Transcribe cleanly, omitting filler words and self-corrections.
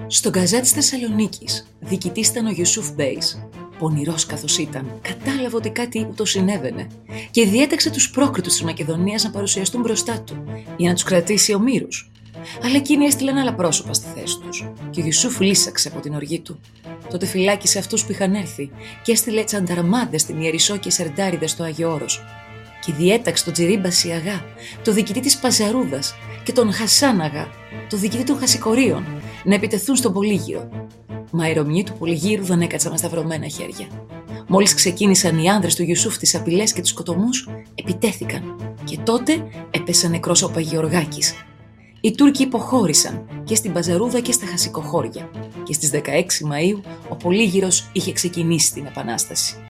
Στον Καζά της Θεσσαλονίκης, διοικητής ήταν ο Ιουσούφ Μπέης. Πονηρός καθώς ήταν, κατάλαβε ότι κάτι του συνέβαινε και διέταξε τους πρόκριτους της Μακεδονίας να παρουσιαστούν μπροστά του για να τους κρατήσει ομήρους. Αλλά εκείνοι έστειλαν άλλα πρόσωπα στη θέση τους και ο Ιουσούφ λύσαξε από την οργή του. Τότε φυλάκισε αυτούς που είχαν έρθει και έστειλε τσανταρμάδες στην Ιερισσό και Σερντάριδες στο Άγιο Όρος. Και διέταξε τον Τζιρίμπα Σιαγά, το διοικητή της Παζαρούδας, και τον Χασάν Αγά, το διοικητή των Χασικορίων, να επιτεθούν στον Πολύγυρο. Μα οι Ρωμιοί του Πολυγύρου δεν έκατσαν με σταυρωμένα χέρια. Μόλις ξεκίνησαν οι άνδρες του Ιουσούφ τις απειλές και τους σκοτωμούς, επιτέθηκαν και τότε έπεσε νεκρός ο Παγιοργάκης. Οι Τούρκοι υποχώρησαν και στην Παζαρούδα και στα Χασικοχώρια και στις 16 Μαΐου ο Πολύγυρος είχε ξεκινήσει την Επανάσταση.